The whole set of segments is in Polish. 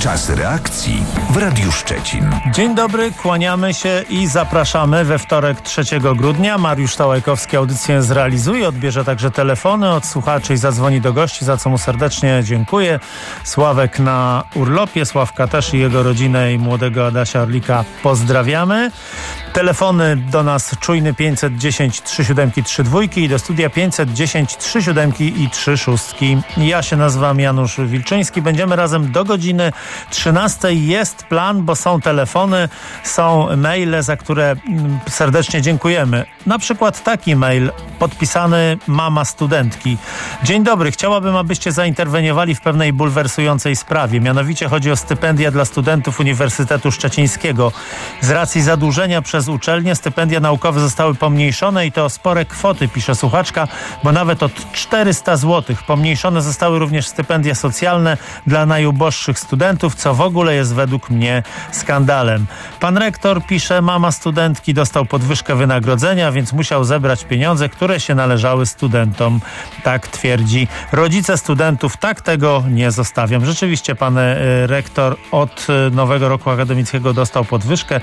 Czas reakcji w Radiu Szczecin. Dzień dobry, kłaniamy się i zapraszamy we wtorek 3 grudnia. Mariusz Tałajkowski audycję zrealizuje, odbierze także telefony od słuchaczy i zadzwoni do gości, za co mu serdecznie dziękuję. Sławek na urlopie, Sławka też i jego rodzinę i młodego Adasia Orlika pozdrawiamy. Telefony do nas czujny 510 37 32 i do studia 510 37 i 36. Ja się nazywam Janusz Wilczyński. Będziemy razem do godziny 13. Jest plan, bo są telefony, są maile, za które serdecznie dziękujemy. Na przykład taki mail podpisany mama studentki. Dzień dobry, chciałabym, abyście zainterweniowali w pewnej bulwersującej sprawie. Mianowicie chodzi o stypendia dla studentów Uniwersytetu Szczecińskiego. Z racji zadłużenia przez uczelnie stypendia naukowe zostały pomniejszone i to o spore kwoty, pisze słuchaczka, bo nawet od 400 zł. Pomniejszone zostały również stypendia socjalne dla najuboższych studentów, co w ogóle jest według mnie skandalem. Pan rektor, pisze, mama studentki, dostał podwyżkę wynagrodzenia, więc musiał zebrać pieniądze, które się należały studentom. Tak twierdzi. Rodzice studentów tak tego nie zostawiam. Rzeczywiście pan rektor od nowego roku akademickiego dostał podwyżkę.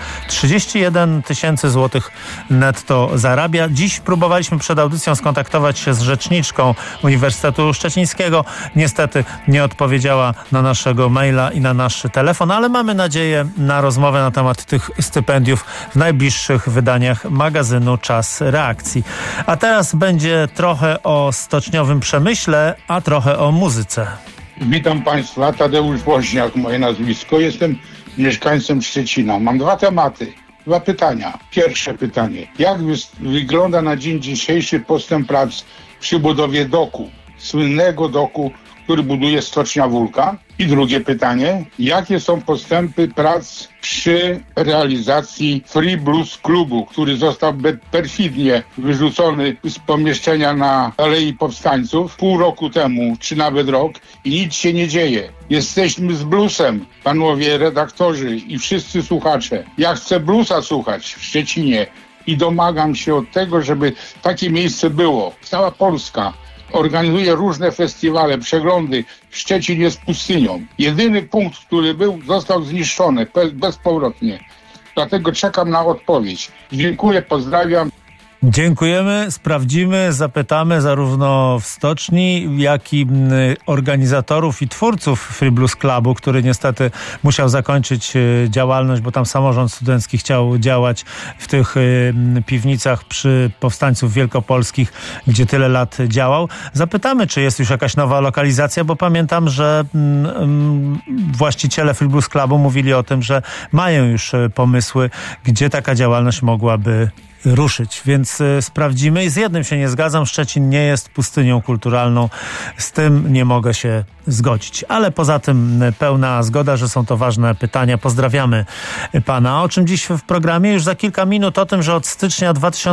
31 000 złotych netto zarabia. Dziś próbowaliśmy przed audycją skontaktować się z rzeczniczką Uniwersytetu Szczecińskiego. Niestety nie odpowiedziała na naszego maila i na nasz telefon, ale mamy nadzieję na rozmowę na temat tych stypendiów w najbliższych wydaniach magazynu Czas Reakcji. A teraz będzie trochę o stoczniowym przemyśle, a trochę o muzyce. Witam Państwa, Tadeusz Woźniak, moje nazwisko. Jestem mieszkańcem Szczecina. Mam dwa tematy, dwa pytania. Pierwsze pytanie. Jak wygląda na dzień dzisiejszy postęp prac przy budowie doku, słynnego doku, który buduje Stocznia Wólka? I drugie pytanie. Jakie są postępy prac przy realizacji Free Blues Klubu, który został perfidnie wyrzucony z pomieszczenia na Alei Powstańców pół roku temu, czy nawet rok, i nic się nie dzieje. Jesteśmy z bluesem, panowie redaktorzy i wszyscy słuchacze. Ja chcę bluesa słuchać w Szczecinie i domagam się od tego, żeby takie miejsce było. Cała Polska organizuje różne festiwale, przeglądy. Szczecin jest pustynią. Jedyny punkt, który był, został zniszczony bezpowrotnie. Dlatego czekam na odpowiedź. Dziękuję, pozdrawiam. Dziękujemy, sprawdzimy, zapytamy zarówno w stoczni, jak i organizatorów i twórców Free Blues Clubu, który niestety musiał zakończyć działalność, bo tam samorząd studencki chciał działać w tych piwnicach przy powstańców wielkopolskich, gdzie tyle lat działał. Zapytamy, czy jest już jakaś nowa lokalizacja, bo pamiętam, że właściciele Free Blues Clubu mówili o tym, że mają już pomysły, gdzie taka działalność mogłaby ruszyć, więc sprawdzimy. I z jednym się nie zgadzam, Szczecin nie jest pustynią kulturalną, z tym nie mogę się zgodzić, ale poza tym pełna zgoda, że są to ważne pytania. Pozdrawiamy pana. O czym dziś w programie? Już za kilka minut o tym, że od stycznia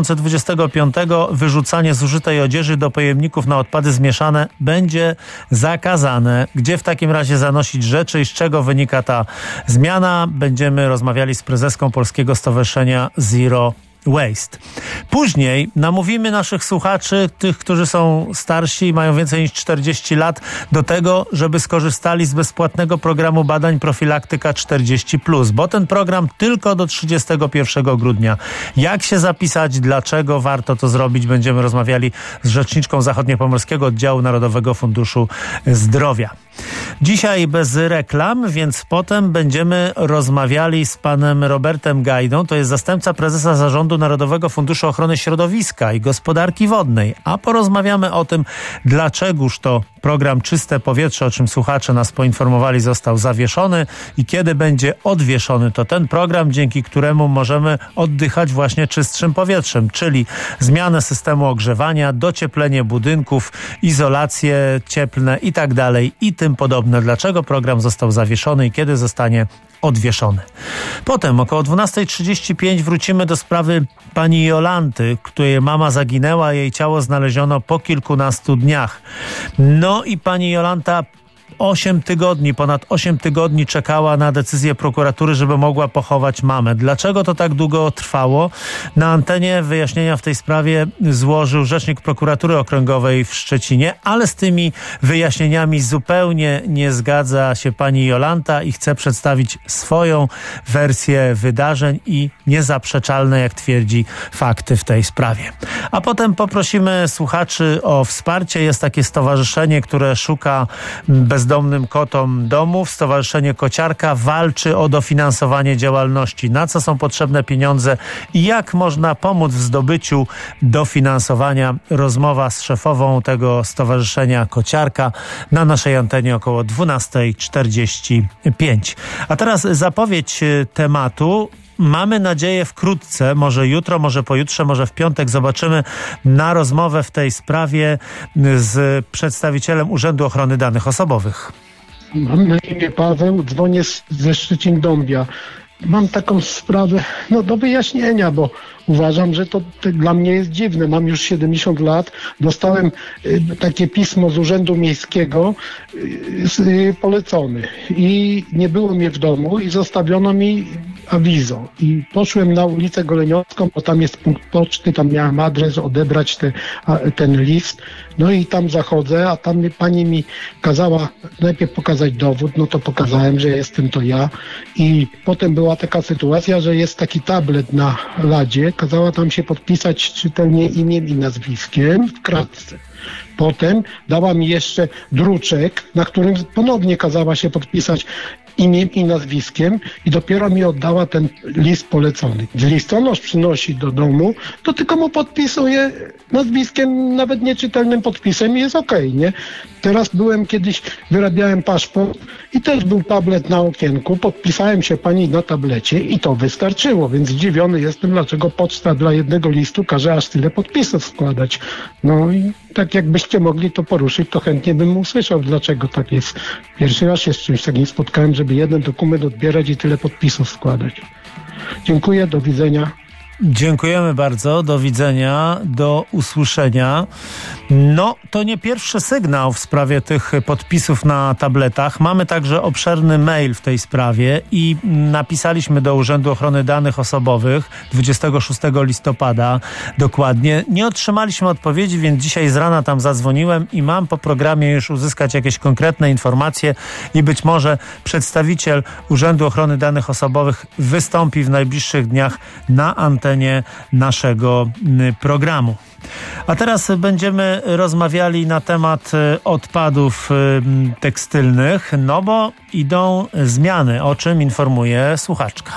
2025 wyrzucanie zużytej odzieży do pojemników na odpady zmieszane będzie zakazane. Gdzie w takim razie zanosić rzeczy i z czego wynika ta zmiana? Będziemy rozmawiali z prezeską Polskiego Stowarzyszenia Zero Waste. Później namówimy naszych słuchaczy, tych, którzy są starsi i mają więcej niż 40 lat, do tego, żeby skorzystali z bezpłatnego programu badań Profilaktyka 40+, bo ten program tylko do 31 grudnia. Jak się zapisać, dlaczego warto to zrobić, będziemy rozmawiali z rzeczniczką Zachodniopomorskiego Oddziału Narodowego Funduszu Zdrowia. Dzisiaj bez reklam, więc potem będziemy rozmawiali z panem Robertem Gajdą, to jest zastępca prezesa Zarządu Narodowego Funduszu Ochrony Środowiska i Gospodarki Wodnej, a porozmawiamy o tym, dlaczegoż to program Czyste Powietrze, o czym słuchacze nas poinformowali, został zawieszony i kiedy będzie odwieszony. To ten program, dzięki któremu możemy oddychać właśnie czystszym powietrzem, czyli zmianę systemu ogrzewania, docieplenie budynków, izolacje cieplne i tak dalej i tym podobne. Dlaczego program został zawieszony i kiedy zostanie odwieszony. Potem około 12:35 wrócimy do sprawy pani Jolanty, której mama zaginęła, jej ciało znaleziono po kilkunastu dniach. No i pani Jolanta ponad 8 tygodni czekała na decyzję prokuratury, żeby mogła pochować mamę. Dlaczego to tak długo trwało? Na antenie wyjaśnienia w tej sprawie złożył rzecznik prokuratury okręgowej w Szczecinie, ale z tymi wyjaśnieniami zupełnie nie zgadza się pani Jolanta i chce przedstawić swoją wersję wydarzeń i niezaprzeczalne, jak twierdzi, fakty w tej sprawie. A potem poprosimy słuchaczy o wsparcie. Jest takie stowarzyszenie, które szuka bezdomnym kotom domów. Stowarzyszenie Kociarka walczy o dofinansowanie działalności. Na co są potrzebne pieniądze i jak można pomóc w zdobyciu dofinansowania? Rozmowa z szefową tego stowarzyszenia Kociarka na naszej antenie około 12:45. A teraz zapowiedź tematu. Mamy nadzieję wkrótce, może jutro, może pojutrze, może w piątek zobaczymy na rozmowę w tej sprawie z przedstawicielem Urzędu Ochrony Danych Osobowych. Mam na imię Paweł, dzwonię ze Szczecin-Dąbia. Mam taką sprawę do wyjaśnienia, bo uważam, że to dla mnie jest dziwne. Mam już 70 lat. Dostałem takie pismo z Urzędu Miejskiego polecony i nie było mnie w domu i zostawiono mi awizo. I poszłem na ulicę Goleniowską, bo tam jest punkt poczty, tam miałem adres, odebrać ten list. No i tam zachodzę, a tam pani mi kazała najpierw pokazać dowód, no to pokazałem, że jestem to ja. I potem była taka sytuacja, że jest taki tablet na ladzie, kazała tam się podpisać czytelnie imieniem i nazwiskiem w kratce. Potem dała mi jeszcze druczek, na którym ponownie kazała się podpisać imieniem i nazwiskiem i dopiero mi oddała ten list polecony. Listonosz przynosi do domu, to tylko mu podpisuje nazwiskiem, nawet nieczytelnym podpisem i jest okej, nie? Teraz wyrabiałem paszport i też był tablet na okienku, podpisałem się pani na tablecie i to wystarczyło, więc zdziwiony jestem, dlaczego poczta dla jednego listu każe aż tyle podpisów składać. No i tak jakbyście mogli to poruszyć, to chętnie bym usłyszał, dlaczego tak jest. Pierwszy raz się z czymś takim spotkałem, żeby jeden dokument odbierać i tyle podpisów składać. Dziękuję, do widzenia. Dziękujemy bardzo, do widzenia, do usłyszenia. No, to nie pierwszy sygnał w sprawie tych podpisów na tabletach. Mamy także obszerny mail w tej sprawie i napisaliśmy do Urzędu Ochrony Danych Osobowych 26 listopada dokładnie. Nie otrzymaliśmy odpowiedzi, więc dzisiaj z rana tam zadzwoniłem i mam po programie już uzyskać jakieś konkretne informacje i być może przedstawiciel Urzędu Ochrony Danych Osobowych wystąpi w najbliższych dniach na antenie naszego programu. A teraz będziemy rozmawiali na temat odpadów tekstylnych, no bo idą zmiany, o czym informuje słuchaczka.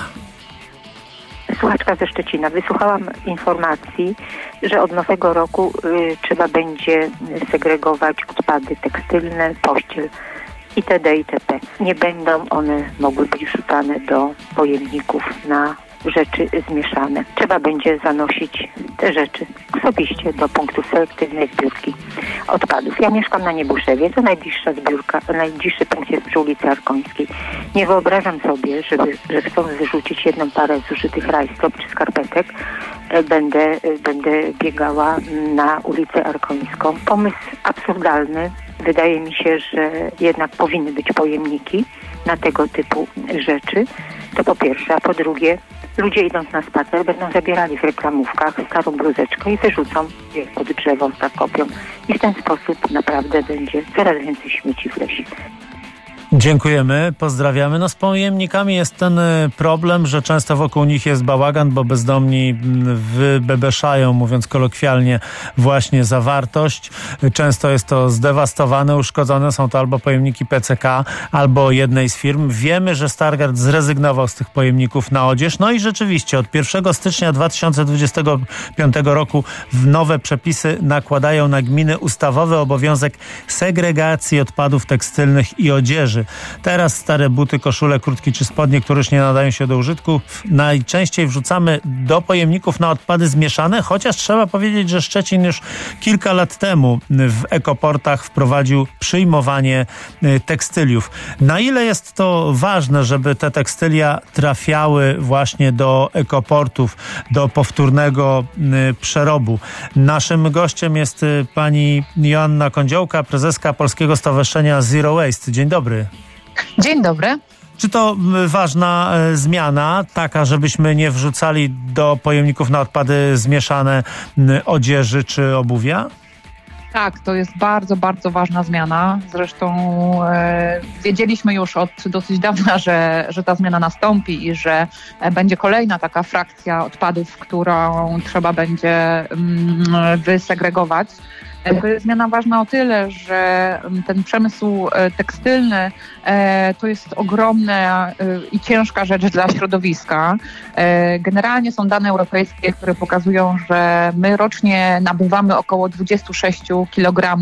Słuchaczka ze Szczecina. Wysłuchałam informacji, że od nowego roku trzeba będzie segregować odpady tekstylne, pościel itd. itp. Nie będą one mogły być wrzucane do pojemników na rzeczy zmieszane. Trzeba będzie zanosić te rzeczy osobiście do punktu selektywnej zbiórki odpadów. Ja mieszkam na Niebuszewie, to najbliższy punkt jest przy ulicy Arkońskiej. Nie wyobrażam sobie, że chcąc wyrzucić jedną parę zużytych rajstop czy skarpetek, będę biegała na ulicę Arkońską. Pomysł absurdalny. Wydaje mi się, że jednak powinny być pojemniki na tego typu rzeczy. To po pierwsze, a po drugie, ludzie idąc na spacer będą zabierali w reklamówkach starą bluzeczkę i wyrzucą je pod drzewo, zakopią. I w ten sposób naprawdę będzie coraz więcej śmieci w lesie. Dziękujemy, pozdrawiamy. No z pojemnikami jest ten problem, że często wokół nich jest bałagan, bo bezdomni wybebeszają, mówiąc kolokwialnie, właśnie zawartość. Często jest to zdewastowane, uszkodzone. Są to albo pojemniki PCK, albo jednej z firm. Wiemy, że Stargard zrezygnował z tych pojemników na odzież. No i rzeczywiście od 1 stycznia 2025 roku nowe przepisy nakładają na gminy ustawowy obowiązek segregacji odpadów tekstylnych i odzieży. Teraz stare buty, koszule, kurtki czy spodnie, które już nie nadają się do użytku, najczęściej wrzucamy do pojemników na odpady zmieszane, chociaż trzeba powiedzieć, że Szczecin już kilka lat temu w ekoportach wprowadził przyjmowanie tekstyliów. Na ile jest to ważne, żeby te tekstylia trafiały właśnie do ekoportów, do powtórnego przerobu? Naszym gościem jest pani Joanna Kądziołka, prezeska Polskiego Stowarzyszenia Zero Waste. Dzień dobry. Dzień dobry. Czy to ważna zmiana, taka, żebyśmy nie wrzucali do pojemników na odpady zmieszane odzieży czy obuwia? Tak, to jest bardzo, bardzo ważna zmiana. Zresztą wiedzieliśmy już od dosyć dawna, że ta zmiana nastąpi i że będzie kolejna taka frakcja odpadów, którą trzeba będzie wysegregować. To jest zmiana ważna o tyle, że ten przemysł tekstylny to jest ogromna i ciężka rzecz dla środowiska. Generalnie są dane europejskie, które pokazują, że my rocznie nabywamy około 26 kg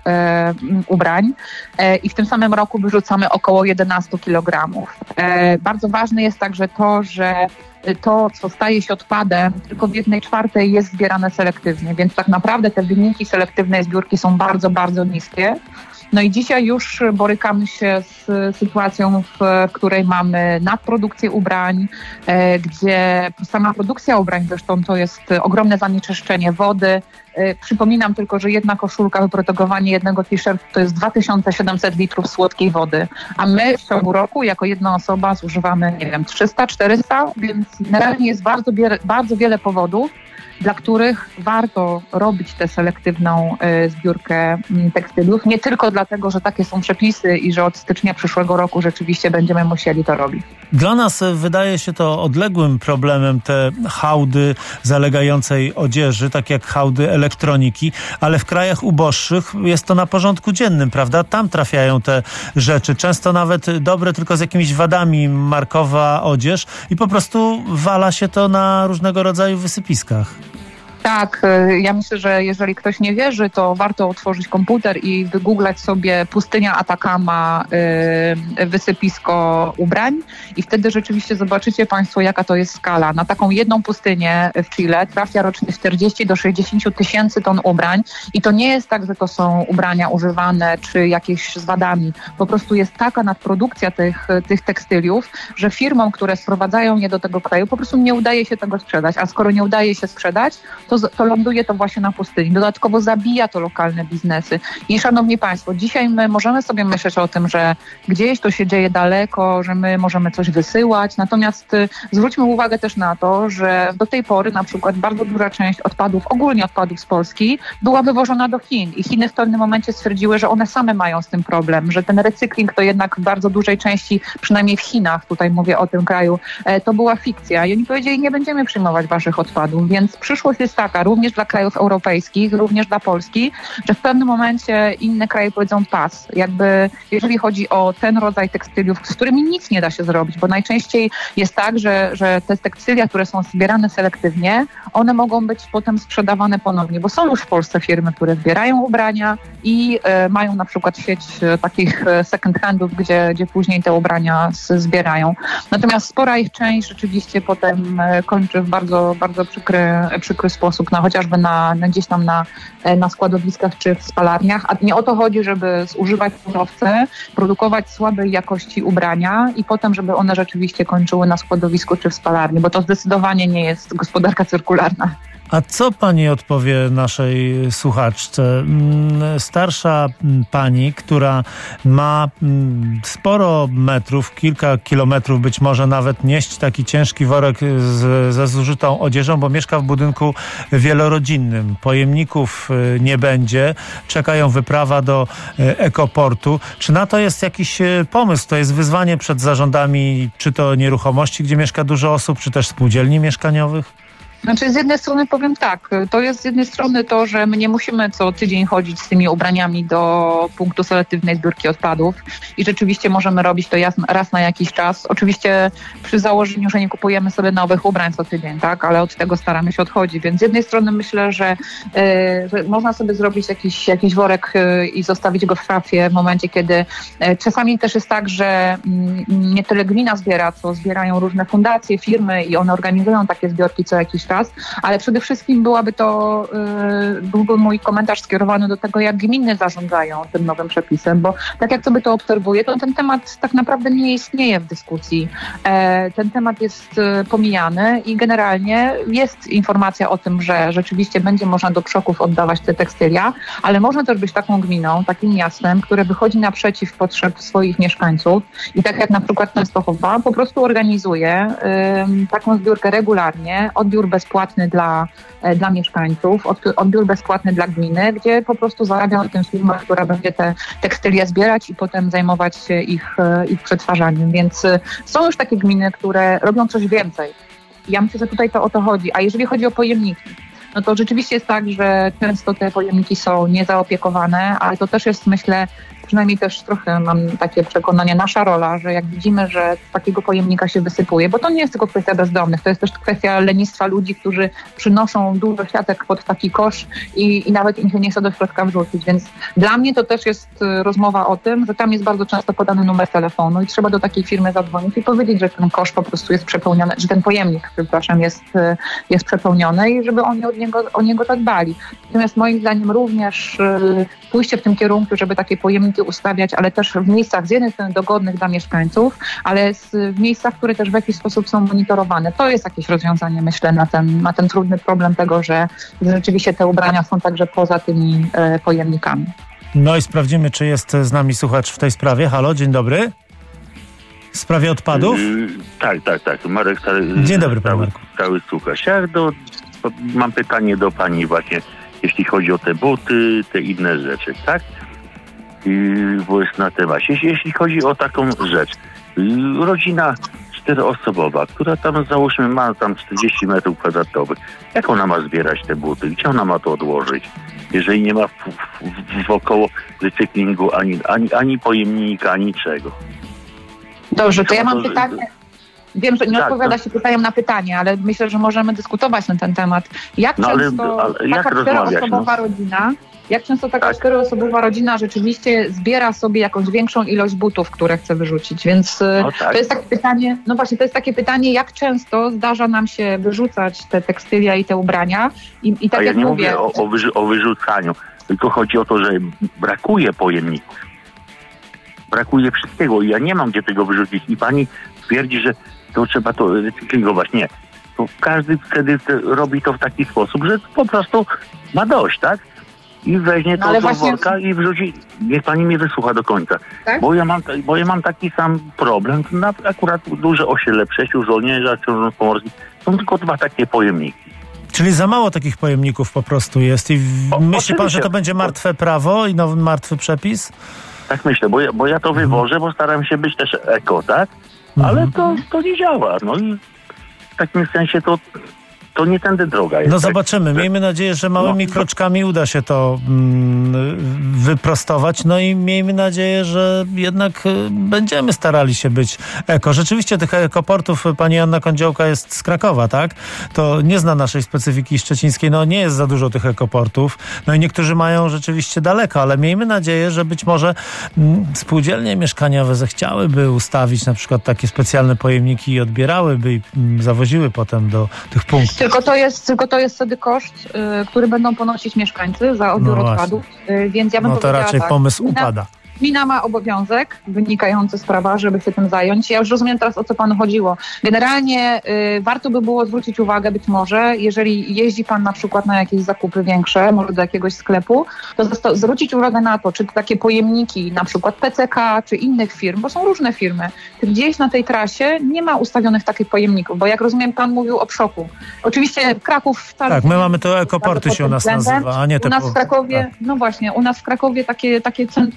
ubrań i w tym samym roku wyrzucamy około 11 kg. Bardzo ważne jest także to, że to, co staje się odpadem, tylko w 1/4 jest zbierane selektywnie, więc tak naprawdę te wyniki selektywnej zbiórki są bardzo, bardzo niskie. No i dzisiaj już borykamy się z sytuacją, w której mamy nadprodukcję ubrań, gdzie sama produkcja ubrań, zresztą to jest ogromne zanieczyszczenie wody. Przypominam tylko, że jedna koszulka, wyprodukowanie jednego t-shirtu to jest 2700 litrów słodkiej wody, a my w ciągu roku jako jedna osoba zużywamy, 300-400, więc generalnie jest bardzo wiele powodów, dla których warto robić tę selektywną zbiórkę tekstyliów. Nie tylko dlatego, że takie są przepisy i że od stycznia przyszłego roku rzeczywiście będziemy musieli to robić. Dla nas wydaje się to odległym problemem, te hałdy zalegającej odzieży, tak jak hałdy elektroniki, ale w krajach uboższych jest to na porządku dziennym, prawda? Tam trafiają te rzeczy, często nawet dobre, tylko z jakimiś wadami, markowa odzież i po prostu wala się to na różnego rodzaju wysypiskach. Tak, ja myślę, że jeżeli ktoś nie wierzy, to warto otworzyć komputer i wygooglać sobie pustynia Atakama, wysypisko ubrań i wtedy rzeczywiście zobaczycie Państwo, jaka to jest skala. Na taką jedną pustynię w Chile trafia rocznie 40 do 60 tysięcy ton ubrań i to nie jest tak, że to są ubrania używane czy jakieś z wadami. Po prostu jest taka nadprodukcja tych tekstyliów, że firmom, które sprowadzają je do tego kraju, po prostu nie udaje się tego sprzedać, a skoro nie udaje się sprzedać, to ląduje to właśnie na pustyni. Dodatkowo zabija to lokalne biznesy. I szanowni Państwo, dzisiaj my możemy sobie myśleć o tym, że gdzieś to się dzieje daleko, że my możemy coś wysyłać, natomiast zwróćmy uwagę też na to, że do tej pory na przykład bardzo duża część odpadów, ogólnie odpadów z Polski, była wywożona do Chin i Chiny w pewnym momencie stwierdziły, że one same mają z tym problem, że ten recykling to jednak w bardzo dużej części, przynajmniej w Chinach, tutaj mówię o tym kraju, to była fikcja i oni powiedzieli, nie będziemy przyjmować waszych odpadów, więc przyszłość jest taka, również dla krajów europejskich, również dla Polski, że w pewnym momencie inne kraje powiedzą pas. Jakby jeżeli chodzi o ten rodzaj tekstyliów, z którymi nic nie da się zrobić, bo najczęściej jest tak, że te tekstylia, które są zbierane selektywnie, one mogą być potem sprzedawane ponownie, bo są już w Polsce firmy, które zbierają ubrania i mają na przykład sieć takich second handów, gdzie później te ubrania zbierają. Natomiast spora ich część rzeczywiście potem kończy w bardzo, bardzo przykry sposób, chociażby gdzieś tam na składowiskach czy w spalarniach. A nie o to chodzi, żeby zużywać surowce, produkować słabej jakości ubrania i potem, żeby one rzeczywiście kończyły na składowisku czy w spalarni, bo to zdecydowanie nie jest gospodarka cyrkularna. A co pani odpowie naszej słuchaczce? Starsza pani, która ma sporo metrów, kilka kilometrów być może nawet nieść taki ciężki worek ze zużytą odzieżą, bo mieszka w budynku wielorodzinnym. Pojemników nie będzie, czekają wyprawa do ekoportu. Czy na to jest jakiś pomysł? To jest wyzwanie przed zarządami, czy to nieruchomości, gdzie mieszka dużo osób, czy też spółdzielni mieszkaniowych? Znaczy z jednej strony powiem tak, to jest z jednej strony to, że my nie musimy co tydzień chodzić z tymi ubraniami do punktu selektywnej zbiórki odpadów i rzeczywiście możemy robić to raz na jakiś czas. Oczywiście przy założeniu, że nie kupujemy sobie nowych ubrań co tydzień, tak, ale od tego staramy się odchodzić, więc z jednej strony myślę, że można sobie zrobić jakiś worek i zostawić go w szafie w momencie, kiedy czasami też jest tak, że nie tyle gmina zbiera, co zbierają różne fundacje, firmy i one organizują takie zbiorki co jakiś czas, ale przede wszystkim byłby mój komentarz skierowany do tego, jak gminy zarządzają tym nowym przepisem, bo tak jak sobie to obserwuję, to ten temat tak naprawdę nie istnieje w dyskusji. Ten temat jest pomijany i generalnie jest informacja o tym, że rzeczywiście będzie można do przoków oddawać te tekstylia, ale można też być taką gminą, takim miastem, które wychodzi naprzeciw potrzeb swoich mieszkańców i tak jak na przykład Częstochowa po prostu organizuje taką zbiórkę regularnie, odbiór bezpłatny dla mieszkańców, odbiór bezpłatny dla gminy, gdzie po prostu zarabia na tym firma, która będzie te tekstylia zbierać i potem zajmować się ich przetwarzaniem. Więc są już takie gminy, które robią coś więcej. Ja myślę, że tutaj to o to chodzi. A jeżeli chodzi o pojemniki, no to rzeczywiście jest tak, że często te pojemniki są niezaopiekowane, ale to też jest, myślę, przynajmniej też trochę mam takie przekonanie, nasza rola, że jak widzimy, że z takiego pojemnika się wysypuje, bo to nie jest tylko kwestia bezdomnych, to jest też kwestia lenistwa ludzi, którzy przynoszą dużo siatek pod taki kosz i nawet im się nie chce do środka wrzucić. Więc dla mnie to też jest rozmowa o tym, że tam jest bardzo często podany numer telefonu i trzeba do takiej firmy zadzwonić i powiedzieć, że ten kosz po prostu jest przepełniony, że ten pojemnik, przepraszam, jest przepełniony i żeby oni o niego zadbali. Natomiast moim zdaniem również pójście w tym kierunku, żeby takie pojemniki ustawiać, ale też w miejscach z jednej strony dogodnych dla mieszkańców, ale w miejscach, które też w jakiś sposób są monitorowane. To jest jakieś rozwiązanie, myślę, na ten trudny problem tego, że rzeczywiście te ubrania są także poza tymi pojemnikami. No i sprawdzimy, czy jest z nami słuchacz w tej sprawie. Halo, dzień dobry. W sprawie odpadów? Tak. Marek, dzień dobry, panie Marku. Cały słuchacz. Mam pytanie do pani właśnie, jeśli chodzi o te buty, te inne rzeczy, tak? Bo jest na temacie. Jeśli chodzi o taką rzecz, rodzina 4-osobowa, która tam załóżmy ma tam 40 metrów kwadratowych, jak ona ma zbierać te buty? Gdzie ona ma to odłożyć? Jeżeli nie ma wokoło recyklingu ani pojemnika, ani czego. Dobrze, to ja mam pytanie. Wiem, że nie odpowiada się pytaniem na pytanie, ale myślę, że możemy dyskutować na ten temat. Jak często taka 4-osobowa rodzina, taka 4-osobowa rodzina rzeczywiście zbiera sobie jakąś większą ilość butów, które chce wyrzucić? Więc to jest takie pytanie, no właśnie, to jest takie pytanie, jak często zdarza nam się wyrzucać te tekstylia i te ubrania? I tak ja jak nie mówię o wyrzucaniu, tylko chodzi o to, że brakuje pojemników. Brakuje wszystkiego i ja nie mam gdzie tego wyrzucić. I pani twierdzi, że to trzeba to recyklingować. Nie. To każdy wtedy robi to w taki sposób, że po prostu ma dość, tak? I weźmie to do worka i wrzuci. Niech pani mnie wysłucha do końca. Tak? Bo ja mam taki sam problem. Akurat duże osiedle Przesił, Żołnierza, Książąt Pomorskich. Są tylko 2 takie pojemniki. Czyli za mało takich pojemników po prostu jest. I myśli pan, że to będzie martwe prawo i nowy martwy przepis? Tak myślę, bo ja to wywożę, bo staram się być też eko, tak? Ale to nie działa. No i w takim sensie to nie tędy droga jest. No zobaczymy. Miejmy nadzieję, że małymi kroczkami uda się to wyprostować. No i miejmy nadzieję, że jednak będziemy starali się być eko. Rzeczywiście tych ekoportów pani Anna Kądziołka jest z Krakowa, tak? To nie zna naszej specyfiki szczecińskiej. No nie jest za dużo tych ekoportów. No i niektórzy mają rzeczywiście daleko, ale miejmy nadzieję, że być może spółdzielnie mieszkaniowe zechciałyby ustawić na przykład takie specjalne pojemniki i odbierałyby i zawoziły potem do tych punktów. Tylko to jest wtedy koszt, który będą ponosić mieszkańcy za odbiór odpadów, więc ja bym powiedziała to raczej tak, pomysł upada. Gmina ma obowiązek wynikający z prawa, żeby się tym zająć. Ja już rozumiem teraz, o co panu chodziło. Generalnie warto by było zwrócić uwagę być może, jeżeli jeździ pan na przykład na jakieś zakupy większe, może do jakiegoś sklepu, to zwrócić uwagę na to, czy takie pojemniki, na przykład PCK, czy innych firm, bo są różne firmy, gdzieś na tej trasie nie ma ustawionych takich pojemników, bo jak rozumiem, pan mówił o Przoku. Oczywiście Kraków wcale... Tak, my mamy to ekoporty się u nas nazywa, a nie te... U nas w Krakowie, no właśnie, u nas w Krakowie takie punkty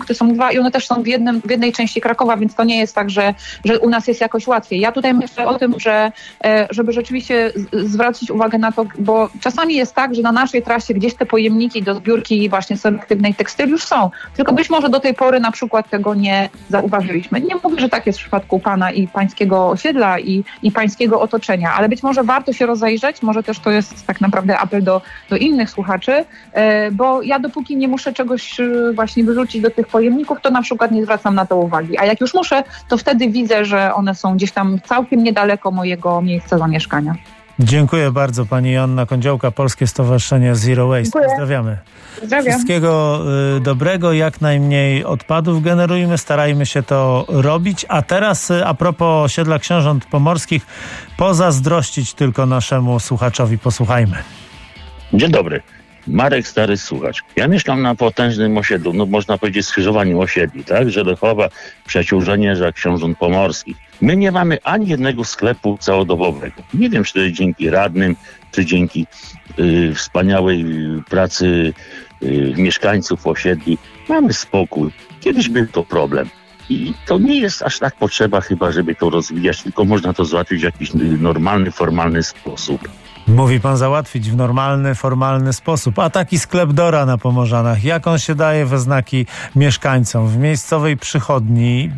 punkty są dwa i one też są w jednej części Krakowa, więc to nie jest tak, że u nas jest jakoś łatwiej. Ja tutaj myślę o tym, żeby rzeczywiście zwrócić uwagę na to, bo czasami jest tak, że na naszej trasie gdzieś te pojemniki do zbiórki właśnie selektywnej tekstyl już są. Tylko być może do tej pory na przykład tego nie zauważyliśmy. Nie mówię, że tak jest w przypadku pana i pańskiego osiedla i pańskiego otoczenia, ale być może warto się rozejrzeć, może też to jest tak naprawdę apel do innych słuchaczy, bo ja dopóki nie muszę czegoś właśnie wyrzucić do tych pojemników, to na przykład nie zwracam na to uwagi. A jak już muszę, to wtedy widzę, że one są gdzieś tam całkiem niedaleko mojego miejsca zamieszkania. Dziękuję bardzo, pani Joanna Kądziołka, Polskie Stowarzyszenie Zero Waste. Dziękuję. Pozdrawiamy. Pozdrawiam. Wszystkiego dobrego, jak najmniej odpadów generujmy, starajmy się to robić. A teraz a propos osiedla Książąt Pomorskich, pozazdrościć tylko naszemu słuchaczowi. Posłuchajmy. Dzień dobry. Marek, stary słuchacz. Ja mieszkam na potężnym osiedlu, no można powiedzieć skrzyżowaniu osiedli, tak? Żelechowa, Przyjaciół Żołnierza, Książąt Pomorskich. My nie mamy ani jednego sklepu całodobowego. Nie wiem, czy to jest dzięki radnym, czy dzięki wspaniałej pracy mieszkańców osiedli. Mamy spokój. Kiedyś był to problem. I to nie jest aż tak potrzeba chyba, żeby to rozwijać, tylko można to załatwić w jakiś normalny, formalny sposób. Mówi pan załatwić w normalny, formalny sposób. A taki sklep Dora na Pomorzanach, jak on się daje we znaki mieszkańcom? W miejscowej przychodni,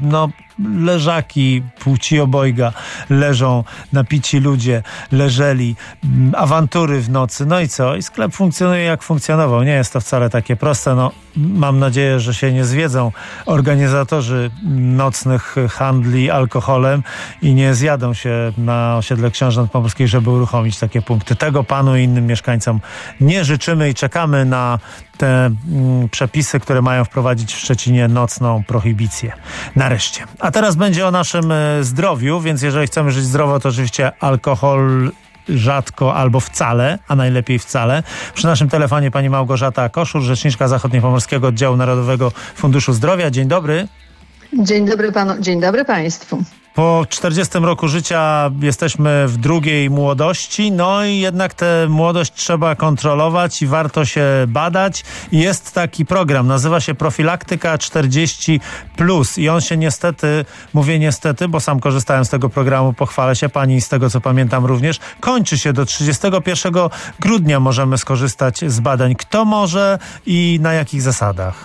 leżaki płci obojga leżą, napici ludzie leżeli, awantury w nocy, no i co? I sklep funkcjonuje jak funkcjonował. Nie jest to wcale takie proste. Mam nadzieję, że się nie zwiedzą organizatorzy nocnych handli alkoholem i nie zjadą się na osiedle Książąt Pomorskich, żeby uruchomić takie punkty. Tego panu i innym mieszkańcom nie życzymy i czekamy na te przepisy, które mają wprowadzić w Szczecinie nocną prohibicję. Nareszcie. A teraz będzie o naszym zdrowiu, więc jeżeli chcemy żyć zdrowo, to oczywiście alkohol rzadko albo wcale, a najlepiej wcale. Przy naszym telefonie pani Małgorzata Koszur, rzeczniczka Zachodniopomorskiego Oddziału Narodowego Funduszu Zdrowia. Dzień dobry. Dzień dobry panu, dzień dobry państwu. Po 40 roku życia jesteśmy w drugiej młodości, i jednak tę młodość trzeba kontrolować i warto się badać. I jest taki program, nazywa się Profilaktyka 40+. I on się niestety, mówię niestety, bo sam korzystałem z tego programu, pochwalę się, pani z tego co pamiętam również, kończy się do 31 grudnia możemy skorzystać z badań. Kto może i na jakich zasadach?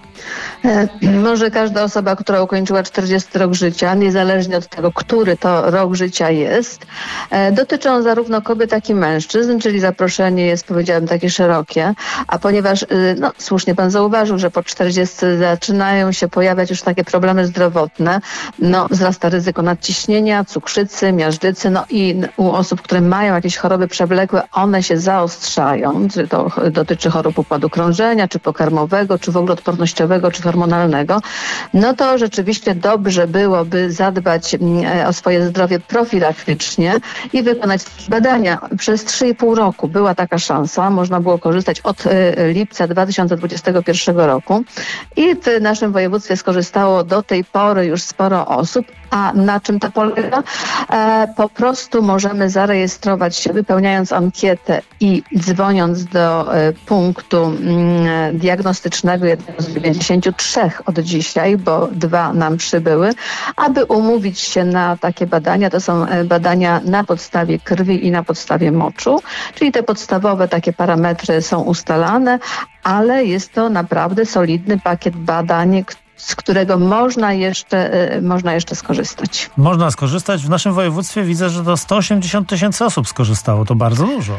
Może każda osoba, która ukończyła 40 rok życia, niezależnie od tego, który to rok życia jest. Dotyczą zarówno kobiet, jak i mężczyzn, czyli zaproszenie jest, powiedziałabym, takie szerokie. A ponieważ, słusznie pan zauważył, że po 40 zaczynają się pojawiać już takie problemy zdrowotne, wzrasta ryzyko nadciśnienia, cukrzycy, miażdżycy, i u osób, które mają jakieś choroby przewlekłe, one się zaostrzają. Czy to dotyczy chorób układu krążenia, czy pokarmowego, czy w ogóle odpornościowego, czy hormonalnego, to rzeczywiście dobrze byłoby zadbać o swoje zdrowie profilaktycznie i wykonać badania. Przez 3,5 roku była taka szansa, można było korzystać od lipca 2021 roku i w naszym województwie skorzystało do tej pory już sporo osób. A na czym to polega? Po prostu możemy zarejestrować się, wypełniając ankietę i dzwoniąc do punktu diagnostycznego, jednego z 93 od dzisiaj, bo 2 nam przybyły, aby umówić się na takie badania. To są badania na podstawie krwi i na podstawie moczu, czyli te podstawowe takie parametry są ustalane, ale jest to naprawdę solidny pakiet badań, z którego można jeszcze skorzystać. Można skorzystać. W naszym województwie widzę, że to 180 000 osób skorzystało. To bardzo dużo.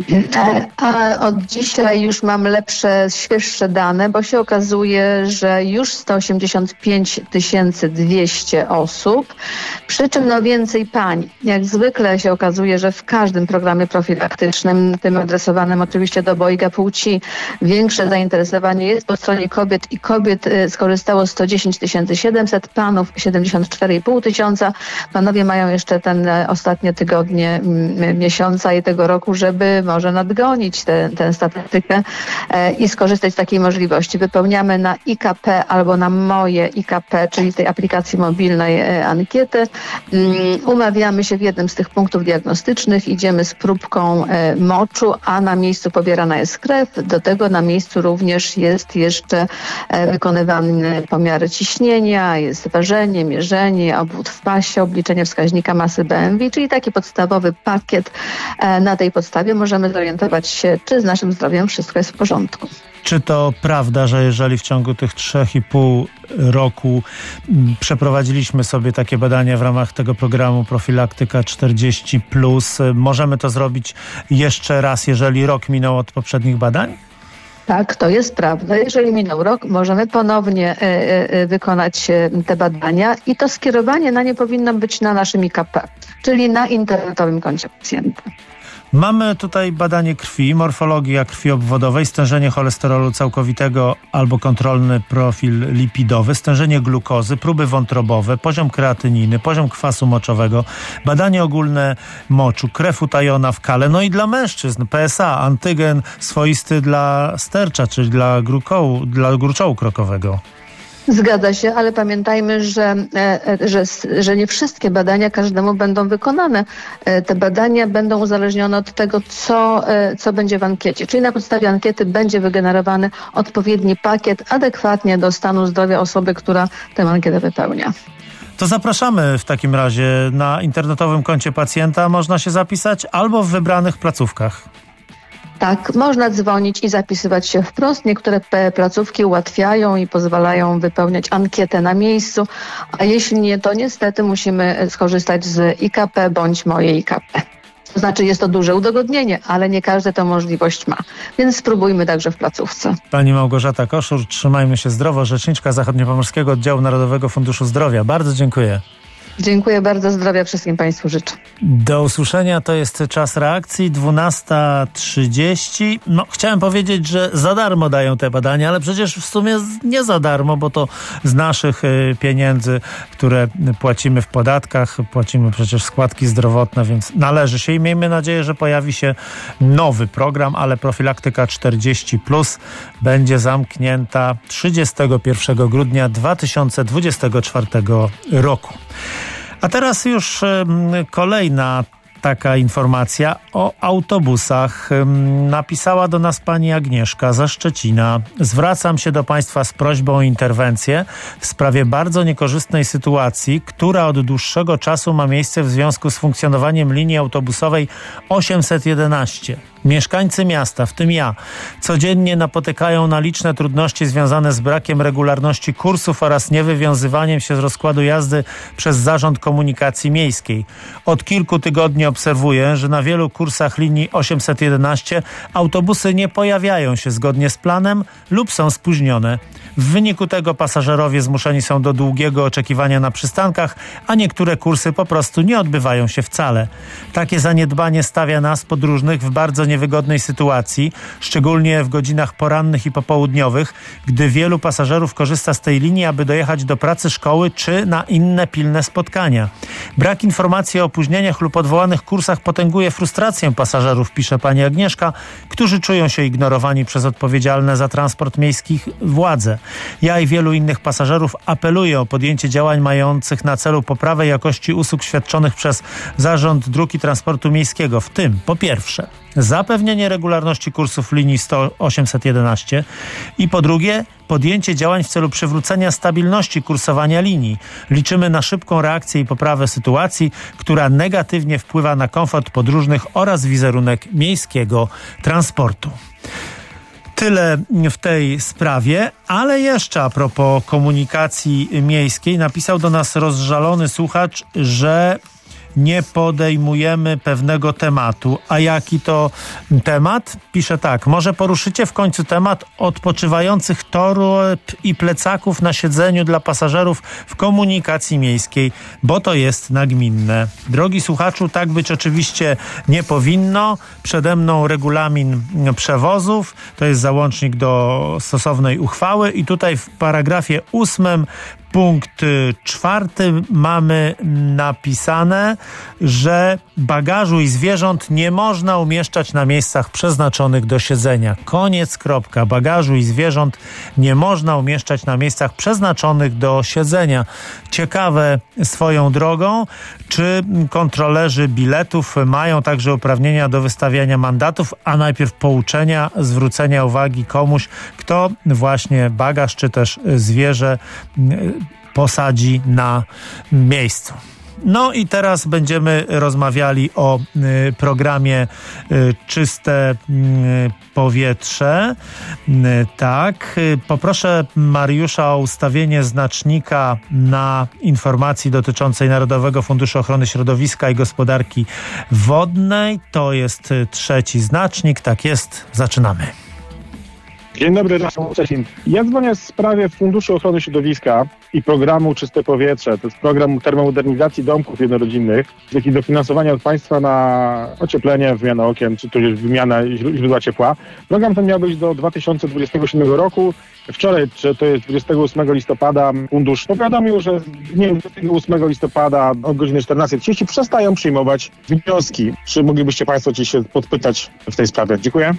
A od dzisiaj już mam lepsze, świeższe dane, bo się okazuje, że już 185 200 osób, przy czym więcej pań. Jak zwykle się okazuje, że w każdym programie profilaktycznym, tym adresowanym oczywiście do obojga płci, większe zainteresowanie jest po stronie kobiet i kobiet skorzystało było 110 700, panów 74,5 tysiąca. Panowie mają jeszcze ten ostatnie tygodnie miesiąca i tego roku, żeby może nadgonić tę statystykę i skorzystać z takiej możliwości. Wypełniamy na IKP albo na moje IKP, czyli tej aplikacji mobilnej ankietę. Umawiamy się w jednym z tych punktów diagnostycznych, idziemy z próbką moczu, a na miejscu pobierana jest krew. Do tego na miejscu również jest jeszcze wykonywane pomiary ciśnienia, jest ważenie, mierzenie, obwód w pasie, obliczenie wskaźnika masy BMI, czyli taki podstawowy pakiet. Na tej podstawie możemy zorientować się, czy z naszym zdrowiem wszystko jest w porządku. Czy to prawda, że jeżeli w ciągu tych 3,5 roku przeprowadziliśmy sobie takie badania w ramach tego programu Profilaktyka 40+, możemy to zrobić jeszcze raz, jeżeli rok minął od poprzednich badań? Tak, to jest prawda. Jeżeli minął rok, możemy ponownie wykonać te badania i to skierowanie na nie powinno być na naszym IKP, czyli na internetowym koncie pacjenta. Mamy tutaj badanie krwi, morfologia krwi obwodowej, stężenie cholesterolu całkowitego albo kontrolny profil lipidowy, stężenie glukozy, próby wątrobowe, poziom kreatyniny, poziom kwasu moczowego, badanie ogólne moczu, krew utajona w kale, no i dla mężczyzn PSA, antygen swoisty dla stercza, czyli dla gruczołu krokowego. Zgadza się, ale pamiętajmy, że nie wszystkie badania każdemu będą wykonane. Te badania będą uzależnione od tego, co będzie w ankiecie. Czyli na podstawie ankiety będzie wygenerowany odpowiedni pakiet adekwatnie do stanu zdrowia osoby, która tę ankietę wypełnia. To zapraszamy w takim razie na internetowym koncie pacjenta. Można się zapisać albo w wybranych placówkach. Tak, można dzwonić i zapisywać się wprost. Niektóre placówki ułatwiają i pozwalają wypełniać ankietę na miejscu, a jeśli nie, to niestety musimy skorzystać z IKP bądź moje IKP. To znaczy jest to duże udogodnienie, ale nie każdy tę możliwość ma. Więc spróbujmy także w placówce. Pani Małgorzata Koszur, trzymajmy się zdrowo, rzeczniczka Zachodniopomorskiego Oddziału Narodowego Funduszu Zdrowia. Bardzo dziękuję. Dziękuję bardzo, zdrowia wszystkim Państwu życzę. Do usłyszenia, to jest czas reakcji, 12:30. No, chciałem powiedzieć, że za darmo dają te badania, ale przecież w sumie nie za darmo, bo to z naszych pieniędzy, które płacimy w podatkach, płacimy przecież składki zdrowotne, więc należy się i miejmy nadzieję, że pojawi się nowy program, ale Profilaktyka 40+ będzie zamknięta 31 grudnia 2024 roku. A teraz już kolejna taka informacja o autobusach. Napisała do nas pani Agnieszka ze Szczecina. Zwracam się do państwa z prośbą o interwencję w sprawie bardzo niekorzystnej sytuacji, która od dłuższego czasu ma miejsce w związku z funkcjonowaniem linii autobusowej 811. Mieszkańcy miasta, w tym ja, codziennie napotykają na liczne trudności związane z brakiem regularności kursów oraz niewywiązywaniem się z rozkładu jazdy przez Zarząd Komunikacji Miejskiej. Od kilku tygodni obserwuję, że na wielu kursach linii 811 autobusy nie pojawiają się zgodnie z planem lub są spóźnione. W wyniku tego pasażerowie zmuszeni są do długiego oczekiwania na przystankach, a niektóre kursy po prostu nie odbywają się wcale. Takie zaniedbanie stawia nas, podróżnych, w bardzo niewygodnej sytuacji, szczególnie w godzinach porannych i popołudniowych, gdy wielu pasażerów korzysta z tej linii, aby dojechać do pracy, szkoły czy na inne pilne spotkania. Brak informacji o opóźnieniach lub odwołanych kursach potęguje frustrację pasażerów, pisze pani Agnieszka, którzy czują się ignorowani przez odpowiedzialne za transport miejski władze. Ja i wielu innych pasażerów apeluję o podjęcie działań mających na celu poprawę jakości usług świadczonych przez Zarząd Dróg i Transportu Miejskiego, w tym po pierwsze zapewnienie regularności kursów linii 811 i po drugie podjęcie działań w celu przywrócenia stabilności kursowania linii. Liczymy na szybką reakcję i poprawę sytuacji, która negatywnie wpływa na komfort podróżnych oraz wizerunek miejskiego transportu. Tyle w tej sprawie, ale jeszcze a propos komunikacji miejskiej, napisał do nas rozżalony słuchacz, że nie podejmujemy pewnego tematu. A jaki to temat? Pisze tak: może poruszycie w końcu temat odpoczywających torb i plecaków na siedzeniu dla pasażerów w komunikacji miejskiej, bo to jest nagminne. Drogi słuchaczu, tak być oczywiście nie powinno. Przede mną regulamin przewozów, to jest załącznik do stosownej uchwały i tutaj w paragrafie 8 punkt 4 mamy napisane, że bagażu i zwierząt nie można umieszczać na miejscach przeznaczonych do siedzenia. Koniec, kropka. Bagażu i zwierząt nie można umieszczać na miejscach przeznaczonych do siedzenia. Ciekawe swoją drogą, czy kontrolerzy biletów mają także uprawnienia do wystawiania mandatów, a najpierw pouczenia, zwrócenia uwagi komuś, kto właśnie bagaż czy też zwierzę posadzi na miejscu. No i teraz będziemy rozmawiali o programie Czyste Powietrze. Tak, poproszę Mariusza o ustawienie znacznika na informacji dotyczącej Narodowego Funduszu Ochrony Środowiska i Gospodarki Wodnej. To jest 3. znacznik. Tak jest, zaczynamy. Dzień dobry, ja dzwonię w sprawie Funduszu Ochrony Środowiska i programu Czyste Powietrze. To jest program termomodernizacji domków jednorodzinnych, jak i dofinansowania od państwa na ocieplenie, wymianę okien, czy też wymianę źródła ciepła. Program ten miał być do 2027 roku. Wczoraj, czy to jest 28 listopada, fundusz powiadomił, że dniem 28 listopada o godzinie 14:30 przestają przyjmować wnioski. Czy moglibyście państwo ci się podpytać w tej sprawie? Dziękuję.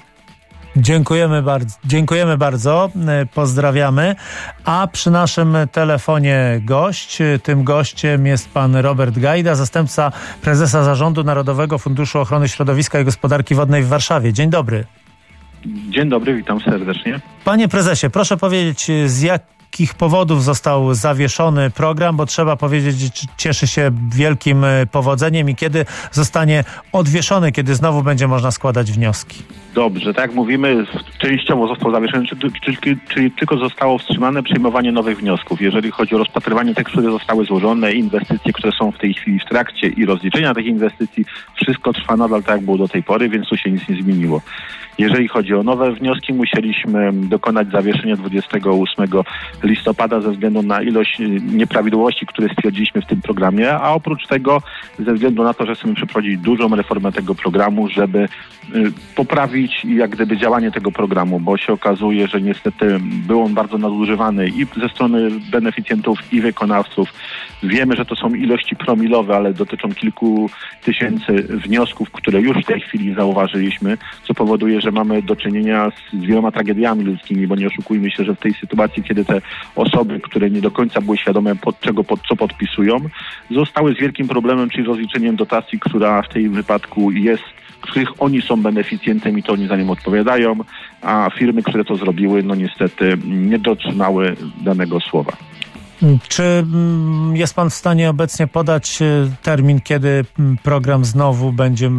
Dziękujemy bardzo, pozdrawiamy. A przy naszym telefonie gość, tym gościem jest pan Robert Gajda, zastępca prezesa Zarządu Narodowego Funduszu Ochrony Środowiska i Gospodarki Wodnej w Warszawie. Dzień dobry. Dzień dobry, witam serdecznie. Panie prezesie, proszę powiedzieć, z jakich powodów został zawieszony program, bo trzeba powiedzieć, że cieszy się wielkim powodzeniem i kiedy zostanie odwieszony, kiedy znowu będzie można składać wnioski? Dobrze, tak jak mówimy, częściowo został zawieszony, czyli tylko zostało wstrzymane przyjmowanie nowych wniosków. Jeżeli chodzi o rozpatrywanie tych, które zostały złożone, inwestycje, które są w tej chwili w trakcie i rozliczenia tych inwestycji, wszystko trwa nadal tak, jak było do tej pory, więc tu się nic nie zmieniło. Jeżeli chodzi o nowe wnioski, musieliśmy dokonać zawieszenia 28 listopada ze względu na ilość nieprawidłowości, które stwierdziliśmy w tym programie, a oprócz tego ze względu na to, że chcemy przeprowadzić dużą reformę tego programu, żeby poprawić jak gdyby działanie tego programu, bo się okazuje, że niestety był on bardzo nadużywany i ze strony beneficjentów i wykonawców. Wiemy, że to są ilości promilowe, ale dotyczą kilku tysięcy wniosków, które już w tej chwili zauważyliśmy, co powoduje, że mamy do czynienia z wieloma tragediami ludzkimi, bo nie oszukujmy się, że w tej sytuacji, kiedy te osoby, które nie do końca były świadome co podpisują, zostały z wielkim problemem, czyli rozliczeniem dotacji, która w tej wypadku jest, których oni są beneficjentem i to oni za nim odpowiadają, a firmy, które to zrobiły, no niestety nie dotrzymały danego słowa. Czy jest pan w stanie obecnie podać termin, kiedy program znowu będzie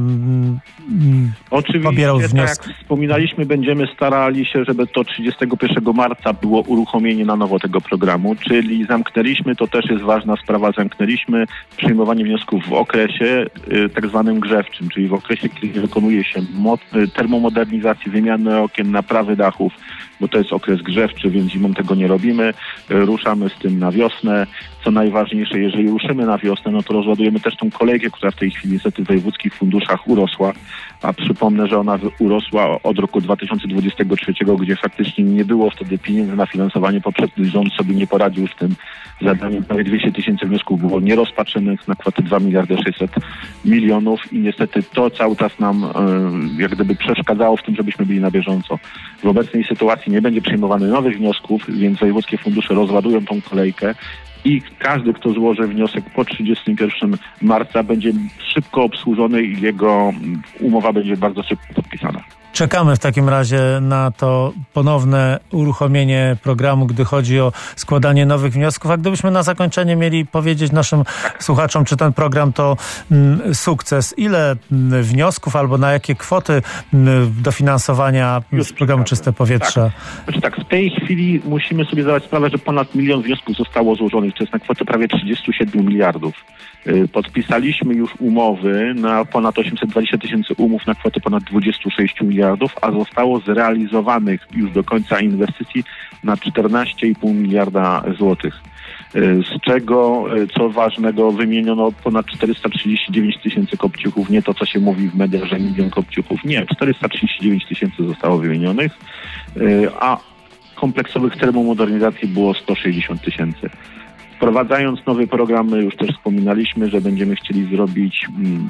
pobierał wnioski? Tak jak wspominaliśmy, będziemy starali się, żeby to 31 marca było uruchomienie na nowo tego programu, czyli zamknęliśmy, to też jest ważna sprawa, zamknęliśmy przyjmowanie wniosków w okresie tak zwanym grzewczym, czyli w okresie, kiedy wykonuje się termomodernizacji, wymiany okien, naprawy dachów, bo to jest okres grzewczy, więc zimą tego nie robimy. Ruszamy z tym na wiosnę. Co najważniejsze, jeżeli ruszymy na wiosnę, no to rozładujemy też tą kolejkę, która w tej chwili niestety w wojewódzkich funduszach urosła. A przypomnę, że ona urosła od roku 2023, gdzie faktycznie nie było wtedy pieniędzy na finansowanie. Poprzedni rząd sobie nie poradził z tym zadaniem. Prawie 200 tysięcy wniosków było nierozpatrzonych na kwotę 2 600 000 000 i niestety to cały czas nam jak gdyby przeszkadzało w tym, żebyśmy byli na bieżąco. W obecnej sytuacji nie będzie przyjmowane nowych wniosków, więc wojewódzkie fundusze rozładują tą kolejkę i każdy, kto złoży wniosek po 31 marca będzie szybko obsłużony i jego umowa będzie bardzo szybko podpisana. Czekamy w takim razie na to ponowne uruchomienie programu, gdy chodzi o składanie nowych wniosków. A gdybyśmy na zakończenie mieli powiedzieć naszym słuchaczom, czy ten program to sukces, ile wniosków albo na jakie kwoty dofinansowania z programu Czyste Powietrze? Tak, w tej chwili musimy sobie zdawać sprawę, że ponad 1 milion wniosków zostało złożonych, to jest na kwotę prawie 37 miliardów. Podpisaliśmy już umowy na ponad 820 tysięcy umów na kwotę ponad 26 miliardów. miliardów, a zostało zrealizowanych już do końca inwestycji na 14,5 miliarda złotych. Z czego, co ważnego, wymieniono ponad 439 tysięcy kopciuchów, nie to, co się mówi w mediach, że 1 milion kopciuchów. Nie, 439 tysięcy zostało wymienionych, a kompleksowych termomodernizacji było 160 tysięcy. Wprowadzając nowy program, my już też wspominaliśmy, że będziemy chcieli zrobić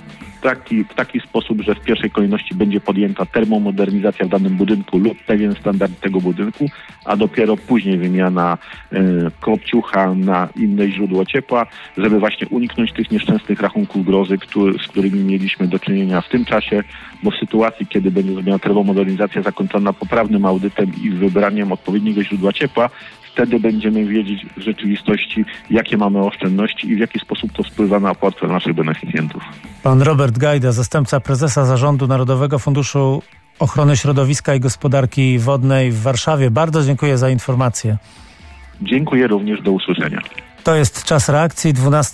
w taki sposób, że w pierwszej kolejności będzie podjęta termomodernizacja w danym budynku lub pewien standard tego budynku, a dopiero później wymiana kopciucha na inne źródło ciepła, żeby właśnie uniknąć tych nieszczęsnych rachunków grozy, z którymi mieliśmy do czynienia w tym czasie, bo w sytuacji, kiedy będzie zrobiona termomodernizacja zakończona poprawnym audytem i wybraniem odpowiedniego źródła ciepła, wtedy będziemy wiedzieć w rzeczywistości, jakie mamy oszczędności i w jaki sposób to wpływa na portfel naszych beneficjentów. Pan Robert Gajda, zastępca prezesa Zarządu Narodowego Funduszu Ochrony Środowiska i Gospodarki Wodnej w Warszawie. Bardzo dziękuję za informację. Dziękuję również, do usłyszenia. To jest czas reakcji,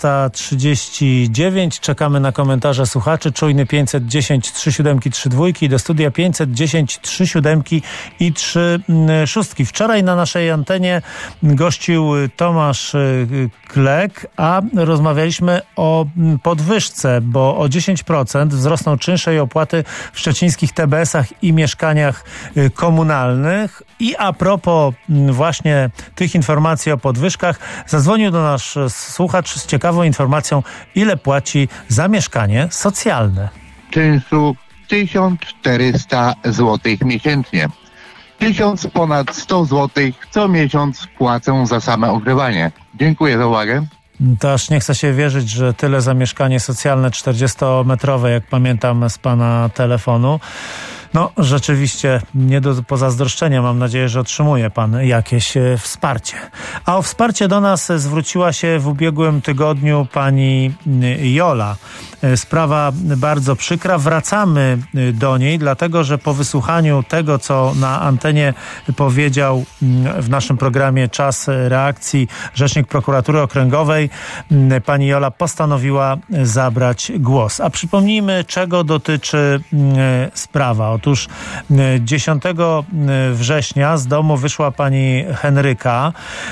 12:39. Czekamy na komentarze słuchaczy. Czujny 510 37 32 i do studia 510 37 i 36. Wczoraj na naszej antenie gościł Tomasz Klek, a rozmawialiśmy o podwyżce, bo o 10% wzrosną czynsze i opłaty w szczecińskich TBS-ach i mieszkaniach komunalnych. I a propos właśnie tych informacji o podwyżkach, zadzwonił do nas słuchacz z ciekawą informacją, ile płaci za mieszkanie socjalne. Czynszu 1400 zł miesięcznie. 1000 ponad 100 zł co miesiąc płacę za same ogrzewanie. Dziękuję za uwagę. To aż nie chce się wierzyć, że tyle za mieszkanie socjalne 40-metrowe, jak pamiętam z pana telefonu. No, rzeczywiście nie do pozazdroszczenia. Mam nadzieję, że otrzymuje pan jakieś wsparcie. A o wsparcie do nas zwróciła się w ubiegłym tygodniu pani Jola. Sprawa bardzo przykra. Wracamy do niej, dlatego że po wysłuchaniu tego, co na antenie powiedział w naszym programie Czas Reakcji rzecznik prokuratury okręgowej, pani Jola postanowiła zabrać głos. A przypomnijmy, czego dotyczy sprawa. Otóż 10 września z domu wyszła pani Henryka,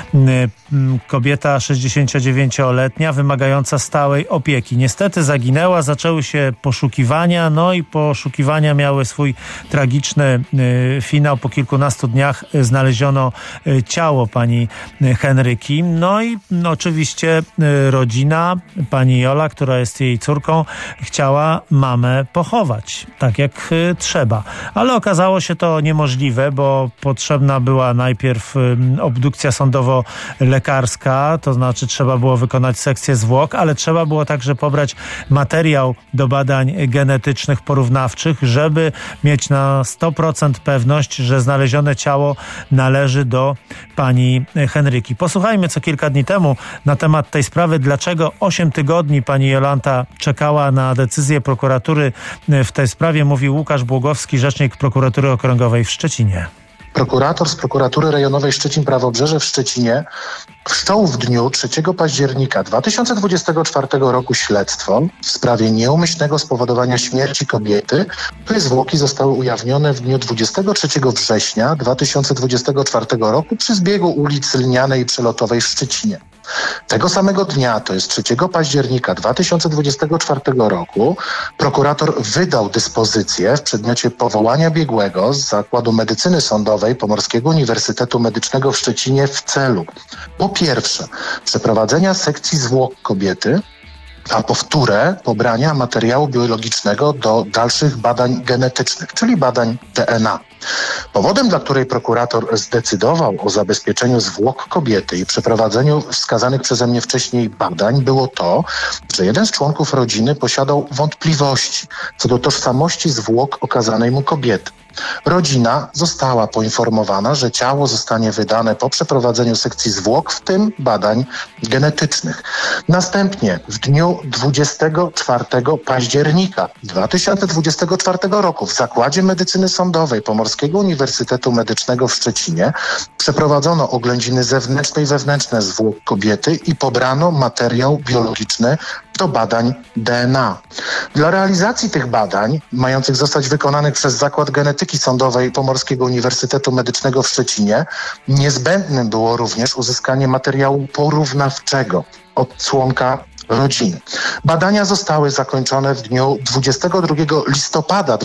kobieta 69-letnia, wymagająca stałej opieki. Niestety zaginęła, zaczęły się poszukiwania, no i poszukiwania miały swój tragiczny finał. Po kilkunastu dniach znaleziono ciało pani Henryki. No i oczywiście rodzina, pani Jola, która jest jej córką, chciała mamę pochować, tak jak trzeba. Ale okazało się to niemożliwe, bo potrzebna była najpierw obdukcja sądowo-lekarska, to znaczy trzeba było wykonać sekcję zwłok, ale trzeba było także pobrać materiał do badań genetycznych porównawczych, żeby mieć na 100% pewność, że znalezione ciało należy do pani Henryki. Posłuchajmy, co kilka dni temu na temat tej sprawy, dlaczego 8 tygodni pani Jolanta czekała na decyzję prokuratury w tej sprawie, mówił Łukasz Błogowski, rzecznik prokuratury okręgowej w Szczecinie. Prokurator z prokuratury rejonowej Szczecin-Prawobrzeże w Szczecinie wszczął w dniu 3 października 2024 roku śledztwo w sprawie nieumyślnego spowodowania śmierci kobiety, której zwłoki zostały ujawnione w dniu 23 września 2024 roku przy zbiegu ulic Lnianej i Przelotowej w Szczecinie. Tego samego dnia, to jest 3 października 2024 roku, prokurator wydał dyspozycję w przedmiocie powołania biegłego z Zakładu Medycyny Sądowej Pomorskiego Uniwersytetu Medycznego w Szczecinie w celu, po pierwsze, przeprowadzenia sekcji zwłok kobiety, a po wtóre, pobrania materiału biologicznego do dalszych badań genetycznych, czyli badań DNA. Powodem, dla której prokurator zdecydował o zabezpieczeniu zwłok kobiety i przeprowadzeniu wskazanych przeze mnie wcześniej badań było to, że jeden z członków rodziny posiadał wątpliwości co do tożsamości zwłok okazanej mu kobiety. Rodzina została poinformowana, że ciało zostanie wydane po przeprowadzeniu sekcji zwłok, w tym badań genetycznych. Następnie w dniu 24 października 2024 roku w Zakładzie Medycyny Sądowej Pomorskiego Uniwersytetu Medycznego w Szczecinie przeprowadzono oględziny zewnętrzne i wewnętrzne zwłok kobiety i pobrano materiał biologiczny do badań DNA. Dla realizacji tych badań, mających zostać wykonanych przez Zakład Genetyki Sądowej Pomorskiego Uniwersytetu Medycznego w Szczecinie, niezbędnym było również uzyskanie materiału porównawczego od członka rodziny. Badania zostały zakończone w dniu 22 listopada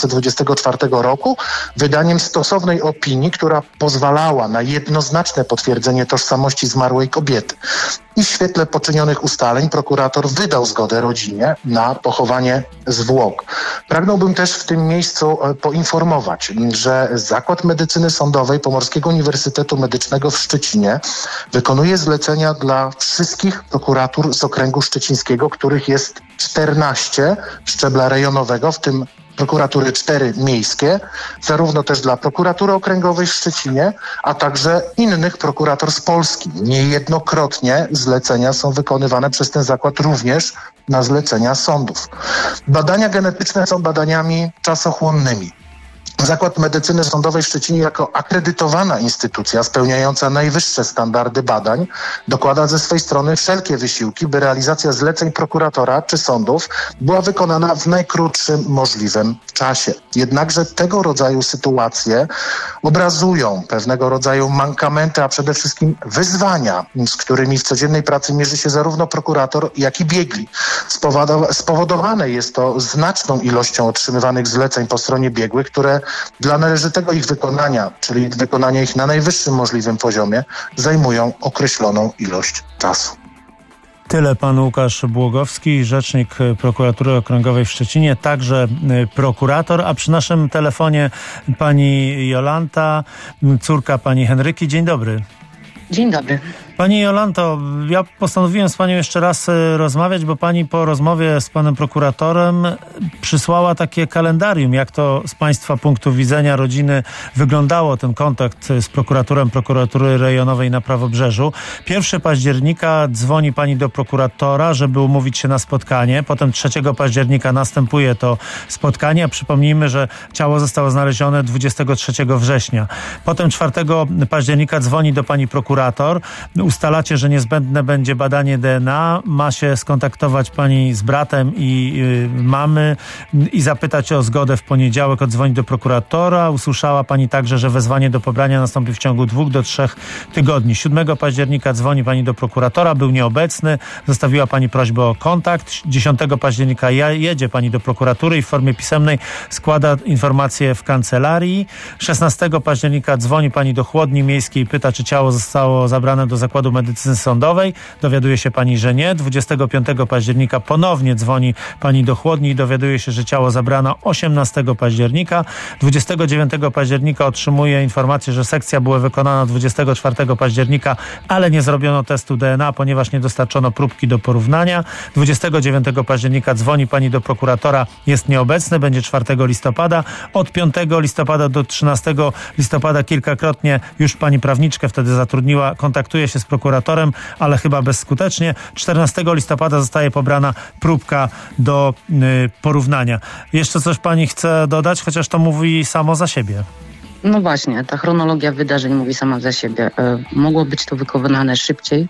2024 roku wydaniem stosownej opinii, która pozwalała na jednoznaczne potwierdzenie tożsamości zmarłej kobiety. I w świetle poczynionych ustaleń prokurator wydał zgodę rodzinie na pochowanie zwłok. Pragnąłbym też w tym miejscu poinformować, że Zakład Medycyny Sądowej Pomorskiego Uniwersytetu Medycznego w Szczecinie wykonuje zlecenia dla wszystkich prokuratur z okręgu szczecińskiego, których jest 14 szczebla rejonowego, w tym prokuratury 4 miejskie, zarówno też dla prokuratury okręgowej w Szczecinie, a także innych prokurator z Polski. Niejednokrotnie zlecenia są wykonywane przez ten zakład również na zlecenia sądów. Badania genetyczne są badaniami czasochłonnymi. Zakład Medycyny Sądowej w Szczecinie jako akredytowana instytucja spełniająca najwyższe standardy badań dokłada ze swej strony wszelkie wysiłki, by realizacja zleceń prokuratora czy sądów była wykonana w najkrótszym możliwym czasie. Jednakże tego rodzaju sytuacje obrazują pewnego rodzaju mankamenty, a przede wszystkim wyzwania, z którymi w codziennej pracy mierzy się zarówno prokurator, jak i biegli. Spowodowane jest to znaczną ilością otrzymywanych zleceń po stronie biegłych, które dla należytego ich wykonania, czyli wykonania ich na najwyższym możliwym poziomie, zajmują określoną ilość czasu. Tyle pan Łukasz Błogowski, rzecznik Prokuratury Okręgowej w Szczecinie, także prokurator, a przy naszym telefonie pani Jolanta, córka pani Henryki. Dzień dobry. Dzień dobry. Pani Jolanto, ja postanowiłem z panią jeszcze raz rozmawiać, bo pani po rozmowie z panem prokuratorem przysłała takie kalendarium, jak to z państwa punktu widzenia rodziny wyglądało ten kontakt z prokuratorem Prokuratury Rejonowej na Prawobrzeżu. 1 października dzwoni pani do prokuratora, żeby umówić się na spotkanie. Potem 3 października następuje to spotkanie. A przypomnijmy, że ciało zostało znalezione 23 września. Potem 4 października dzwoni do pani prokurator. Ustalacie, że niezbędne będzie badanie DNA. Ma się skontaktować pani z bratem i mamy i zapytać o zgodę w poniedziałek. Odzwonić do prokuratora. Usłyszała pani także, że wezwanie do pobrania nastąpi w ciągu 2 do 3 tygodni. 7 października dzwoni pani do prokuratora. Był nieobecny. Zostawiła pani prośbę o kontakt. 10 października jedzie pani do prokuratury i w formie pisemnej składa informację w kancelarii. 16 października dzwoni pani do Chłodni Miejskiej i pyta, czy ciało zostało zabrane do Zakładu Medycyny Sądowej. Dowiaduje się pani, że nie. 25 października ponownie dzwoni pani do Chłodni i dowiaduje się, że ciało zabrano 18 października. 29 października otrzymuje informację, że sekcja była wykonana 24 października, ale nie zrobiono testu DNA, ponieważ nie dostarczono próbki do porównania. 29 października dzwoni pani do prokuratora, jest nieobecny, będzie 4 listopada. Od 5 listopada do 13 listopada kilkakrotnie już pani prawniczkę wtedy zatrudniła, kontaktuje się z prokuratorem, ale chyba bezskutecznie. 14 listopada zostaje pobrana próbka do porównania. Jeszcze coś pani chce dodać, chociaż to mówi samo za siebie. No właśnie, ta chronologia wydarzeń mówi sama za siebie. Mogło być to wykonane szybciej,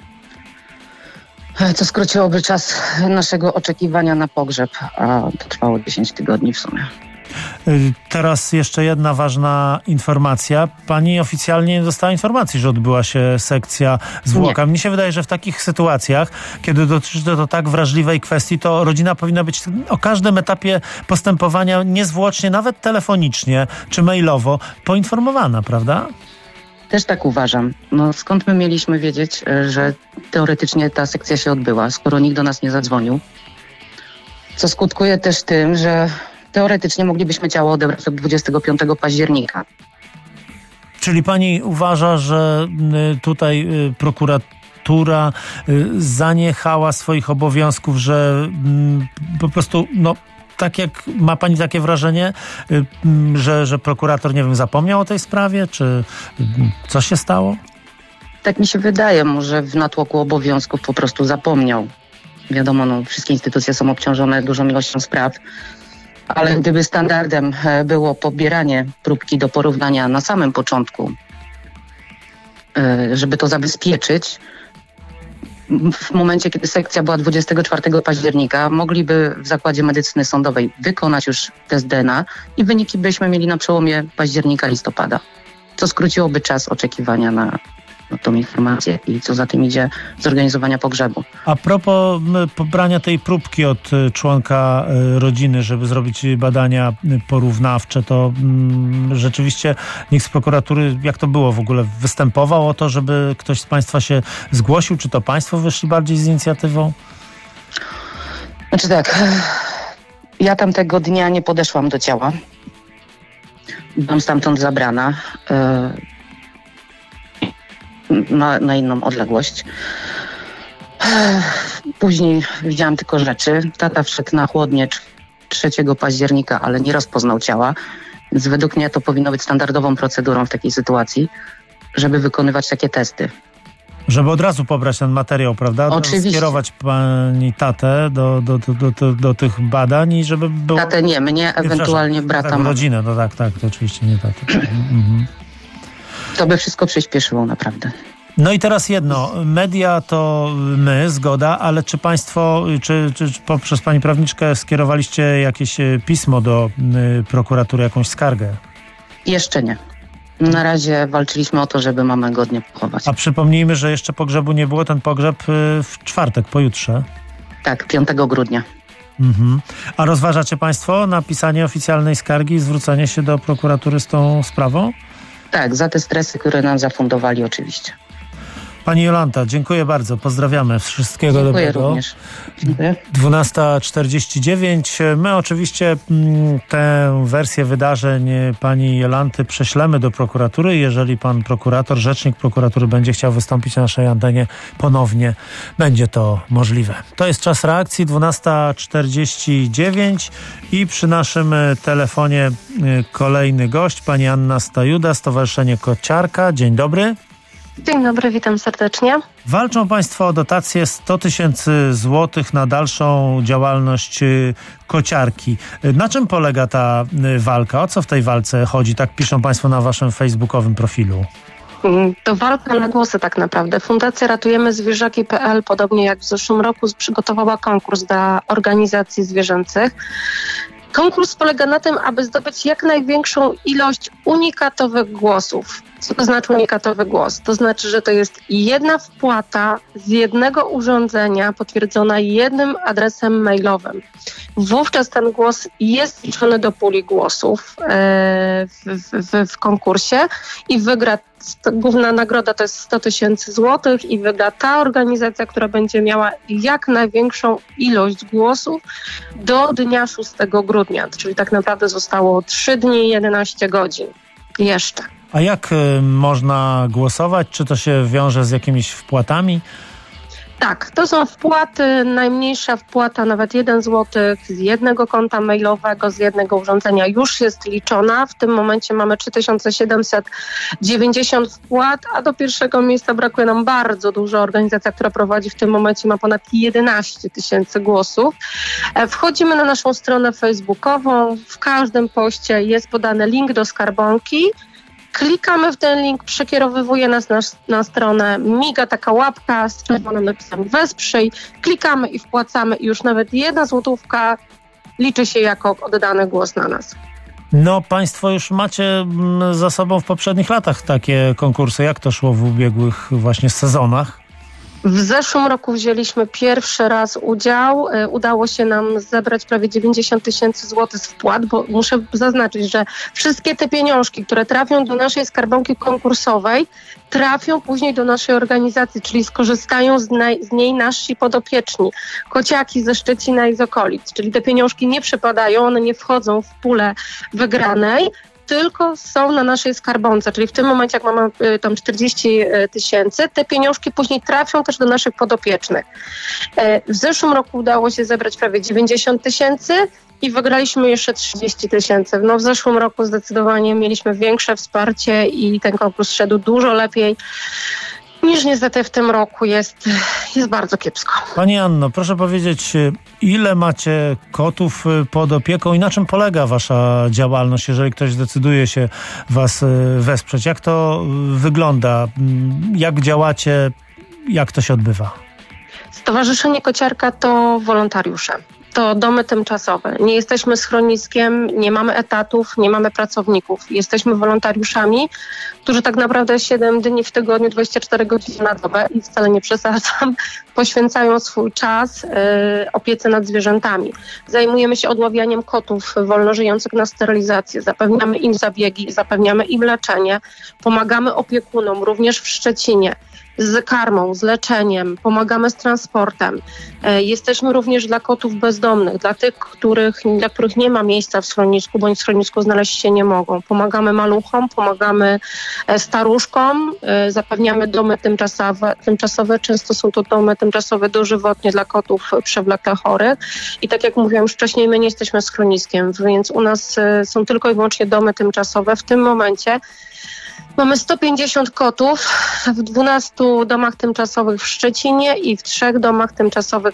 co skróciłoby czas naszego oczekiwania na pogrzeb, a to trwało 10 tygodni w sumie. Teraz jeszcze jedna ważna informacja. Pani oficjalnie nie dostała informacji, że odbyła się sekcja zwłoka. Mnie się wydaje, że w takich sytuacjach, kiedy dotyczy to tak wrażliwej kwestii, to rodzina powinna być o każdym etapie postępowania niezwłocznie, nawet telefonicznie czy mailowo poinformowana, prawda? Też tak uważam. No skąd my mieliśmy wiedzieć, że teoretycznie ta sekcja się odbyła, skoro nikt do nas nie zadzwonił? Co skutkuje też tym, że teoretycznie moglibyśmy ciało odebrać od 25 października. Czyli pani uważa, że tutaj prokuratura zaniechała swoich obowiązków, że po prostu, tak jak ma pani takie wrażenie, że prokurator, nie wiem, zapomniał o tej sprawie, czy co się stało? Tak mi się wydaje, może w natłoku obowiązków po prostu zapomniał. Wiadomo, wszystkie instytucje są obciążone dużą ilością spraw, ale gdyby standardem było pobieranie próbki do porównania na samym początku, żeby to zabezpieczyć, w momencie, kiedy sekcja była 24 października, mogliby w Zakładzie Medycyny Sądowej wykonać już test DNA i wyniki byśmy mieli na przełomie października-listopada, co skróciłoby czas oczekiwania na tą informację i co za tym idzie zorganizowania pogrzebu. A propos pobrania tej próbki od członka rodziny, żeby zrobić badania porównawcze, to rzeczywiście nikt z prokuratury, jak to było w ogóle, występował o to, żeby ktoś z państwa się zgłosił? Czy to państwo wyszli bardziej z inicjatywą? Znaczy tak, ja tamtego dnia nie podeszłam do ciała. Byłam stamtąd zabrana na inną odległość. Później widziałam tylko rzeczy. Tata wszedł na chłodnię 3 października, ale nie rozpoznał ciała. Więc według mnie to powinno być standardową procedurą w takiej sytuacji, żeby wykonywać takie testy. Żeby od razu pobrać ten materiał, prawda? Oczywiście. Skierować pani tatę do tych badań i żeby było... Tatę nie, mnie, ewentualnie brata. Tak, rodzinę, no tak, to oczywiście nie tatę. To by wszystko przyspieszyło naprawdę. No i teraz jedno, media to my, zgoda, ale czy państwo, czy poprzez pani prawniczkę skierowaliście jakieś pismo do prokuratury, jakąś skargę? Jeszcze nie. Na razie walczyliśmy o to, żeby mamę godnie pochować. A przypomnijmy, że jeszcze pogrzebu nie było, ten pogrzeb w czwartek, pojutrze. Tak, 5 grudnia. A rozważacie państwo napisanie oficjalnej skargi i zwrócenie się do prokuratury z tą sprawą? Tak, za te stresy, które nam zafundowali oczywiście. Pani Jolanta, dziękuję bardzo. Pozdrawiamy. Wszystkiego dobrego. Dziękuję również. Dziękuję. 12:49. My oczywiście tę wersję wydarzeń pani Jolanty prześlemy do prokuratury. Jeżeli pan prokurator, rzecznik prokuratury będzie chciał wystąpić na naszej antenie ponownie, będzie to możliwe. To jest czas reakcji, 12:49 i przy naszym telefonie kolejny gość, pani Anna Stajuda, Stowarzyszenie Kociarka. Dzień dobry. Dzień dobry, witam serdecznie. Walczą państwo o dotację 100 000 złotych na dalszą działalność kociarki. Na czym polega ta walka? O co w tej walce chodzi? Tak piszą państwo na waszym facebookowym profilu. To walka na głosy tak naprawdę. Fundacja Ratujemy Zwierzaki.pl, podobnie jak w zeszłym roku, przygotowała konkurs dla organizacji zwierzęcych. Konkurs polega na tym, aby zdobyć jak największą ilość unikatowych głosów. Co to znaczy unikatowy głos? To znaczy, że to jest jedna wpłata z jednego urządzenia potwierdzona jednym adresem mailowym. Wówczas ten głos jest liczony do puli głosów w konkursie i wygra, główna nagroda to jest 100 000 złotych i wygra ta organizacja, która będzie miała jak największą ilość głosów do dnia 6 grudnia, czyli tak naprawdę zostało 3 dni i 11 godzin jeszcze. A jak można głosować? Czy to się wiąże z jakimiś wpłatami? Tak, to są wpłaty, najmniejsza wpłata, nawet 1 zł z jednego konta mailowego, z jednego urządzenia już jest liczona. W tym momencie mamy 3790 wpłat, a do pierwszego miejsca brakuje nam bardzo dużo. Organizacja, która prowadzi w tym momencie, ma ponad 11 000 głosów. Wchodzimy na naszą stronę facebookową, w każdym poście jest podany link do skarbonki. Klikamy w ten link, przekierowywuje nas na stronę, miga taka łapka z czerwonym napisem wesprzyj, klikamy i wpłacamy i już nawet 1 złotówka liczy się jako oddany głos na nas. No, państwo już macie za sobą w poprzednich latach takie konkursy. Jak to szło w ubiegłych właśnie sezonach? W zeszłym roku wzięliśmy pierwszy raz udział. Udało się nam zebrać prawie 90 000 złotych z wpłat, bo muszę zaznaczyć, że wszystkie te pieniążki, które trafią do naszej skarbonki konkursowej, trafią później do naszej organizacji, czyli skorzystają z niej nasi podopieczni, kociaki ze Szczecina i z okolic. Czyli te pieniążki nie przepadają, one nie wchodzą w pulę wygranej, tylko są na naszej skarbonce, czyli w tym momencie, jak mamy tam 40 000, te pieniążki później trafią też do naszych podopiecznych. W zeszłym roku udało się zebrać prawie 90 000 i wygraliśmy jeszcze 30 000. No w zeszłym roku zdecydowanie mieliśmy większe wsparcie i ten konkurs szedł dużo lepiej niż niestety w tym roku jest bardzo kiepsko. Pani Anno, proszę powiedzieć, ile macie kotów pod opieką i na czym polega wasza działalność, jeżeli ktoś zdecyduje się was wesprzeć? Jak to wygląda? Jak działacie? Jak to się odbywa? Stowarzyszenie Kociarka to wolontariusze. To domy tymczasowe. Nie jesteśmy schroniskiem, nie mamy etatów, nie mamy pracowników. Jesteśmy wolontariuszami, którzy tak naprawdę 7 dni w tygodniu, 24 godziny na dobę, i wcale nie przesadzam, poświęcają swój czas opiece nad zwierzętami. Zajmujemy się odławianiem kotów wolno żyjących na sterylizację. Zapewniamy im zabiegi, zapewniamy im leczenie. Pomagamy opiekunom, również w Szczecinie, z karmą, z leczeniem, pomagamy z transportem. Jesteśmy również dla kotów bezdomnych, dla tych, dla których nie ma miejsca w schronisku, bądź w schronisku znaleźć się nie mogą. Pomagamy maluchom, pomagamy staruszkom, zapewniamy domy tymczasowe. Często są to domy tymczasowe dożywotnie dla kotów przewlekle chorych. I tak jak mówiłam już wcześniej, my nie jesteśmy schroniskiem, więc u nas są tylko i wyłącznie domy tymczasowe. W tym momencie mamy 150 kotów w 12 domach tymczasowych w Szczecinie i w 3 domach tymczasowych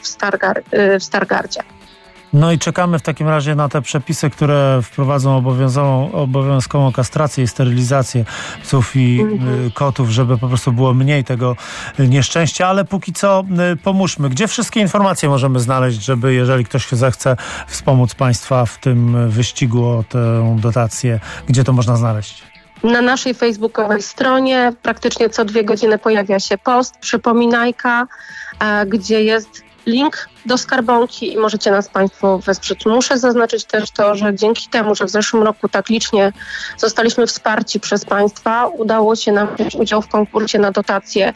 w Stargardzie. No i czekamy w takim razie na te przepisy, które wprowadzą obowiązkową kastrację i sterylizację psów i kotów, żeby po prostu było mniej tego nieszczęścia, ale póki co pomóżmy. Gdzie wszystkie informacje możemy znaleźć, żeby jeżeli ktoś zechce wspomóc państwa w tym wyścigu o tę dotację, gdzie to można znaleźć? Na naszej facebookowej stronie praktycznie co 2 godziny pojawia się post, przypominajka, gdzie jest link do skarbonki i możecie nas Państwo wesprzeć. Muszę zaznaczyć też to, że dzięki temu, że w zeszłym roku tak licznie zostaliśmy wsparci przez Państwa, udało się nam wziąć udział w konkursie na dotacje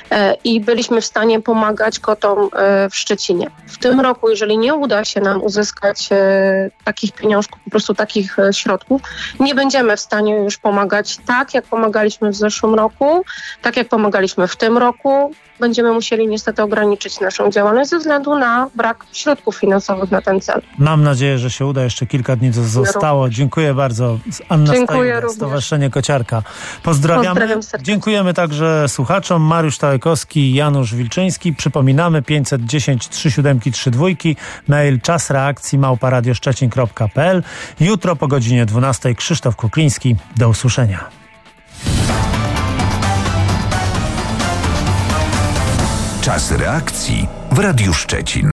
i byliśmy w stanie pomagać kotom w Szczecinie. W tym roku, jeżeli nie uda się nam uzyskać takich pieniążków, po prostu takich środków, nie będziemy w stanie już pomagać tak, jak pomagaliśmy w zeszłym roku, tak jak pomagaliśmy w tym roku. Będziemy musieli niestety ograniczyć naszą działalność ze względu na brak środków finansowych na ten cel. Mam nadzieję, że się uda. Jeszcze kilka dni zostało. Dziękuję bardzo. Anna Stajna, Stowarzyszenie Kociarka. Pozdrawiam serdecznie. Dziękujemy także słuchaczom. Mariusz Tałekowski, Janusz Wilczyński. Przypominamy 510 3732, mail czasreakcji@radioszczecin.pl. Jutro po godzinie 12 Krzysztof Kukliński. Do usłyszenia. Czas reakcji w Radiu Szczecin.